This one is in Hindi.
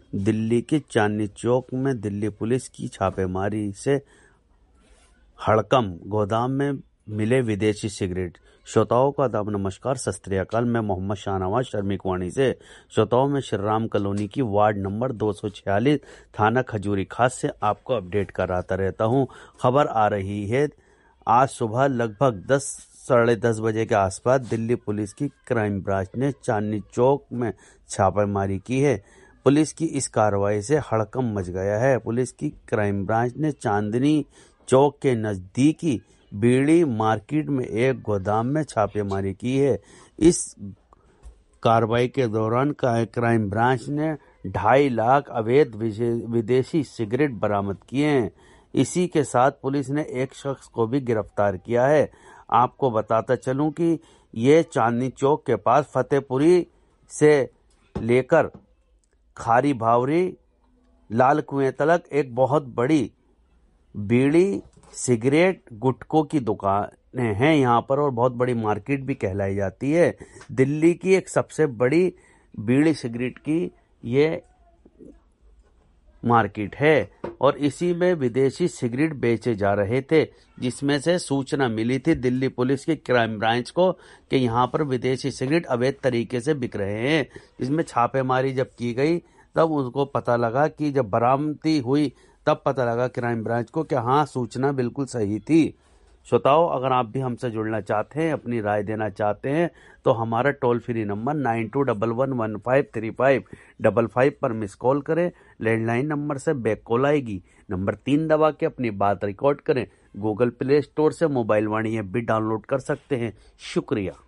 दिल्ली के चांदनी चौक में दिल्ली पुलिस की छापेमारी से हड़कंप, गोदाम में मिले विदेशी सिगरेट। श्रोताओं का आदाब, नमस्कार, सत श्री अकाल। मैं मोहम्मद शाहनवाज श्रमिक वाणी से श्रोताओं में श्री राम कॉलोनी की वार्ड नंबर 246 थाना खजूरी खास से आपको अपडेट कराता रहता हूं। खबर आ रही है, आज सुबह लगभग 10 साढ़े 10 बजे के आसपास दिल्ली पुलिस की क्राइम ब्रांच ने चांदनी चौक में छापेमारी की है। पुलिस की इस कार्रवाई से हड़कंप मच गया है। पुलिस की क्राइम ब्रांच ने चांदनी चौक के नजदीकी बीड़ी मार्केट में एक गोदाम में छापेमारी की है। इस कार्रवाई के दौरान क्राइम ब्रांच ने 2.5 लाख अवैध विदेशी सिगरेट बरामद किए हैं। इसी के साथ पुलिस ने एक शख्स को भी गिरफ्तार किया है। आपको बताता चलूं कि ये चांदनी चौक के पास फतेहपुरी से लेकर खारी भावरी लाल कुएं तक एक बहुत बड़ी बीड़ी सिगरेट गुटखों की दुकानें हैं यहाँ पर, और बहुत बड़ी मार्केट भी कहलाई जाती है। दिल्ली की एक सबसे बड़ी बीड़ी सिगरेट की ये मार्केट है और इसी में विदेशी सिगरेट बेचे जा रहे थे, जिसमें से सूचना मिली थी दिल्ली पुलिस की क्राइम ब्रांच को कि यहाँ पर विदेशी सिगरेट अवैध तरीके से बिक रहे हैं। इसमें छापेमारी जब की गई तब उसको पता लगा कि जब बरामदी हुई तब पता लगा क्राइम ब्रांच को कि हाँ, सूचना बिल्कुल सही थी। श्रोताओं, अगर आप भी हमसे जुड़ना चाहते हैं, अपनी राय देना चाहते हैं, तो हमारा टोल फ्री नंबर 9211153555 पर मिस कॉल करें। लैंडलाइन नंबर से बैक कॉल आएगी। नंबर 3 दबा के अपनी बात रिकॉर्ड करें। गूगल प्ले स्टोर से मोबाइल वाणी ऐप भी डाउनलोड कर सकते हैं। शुक्रिया।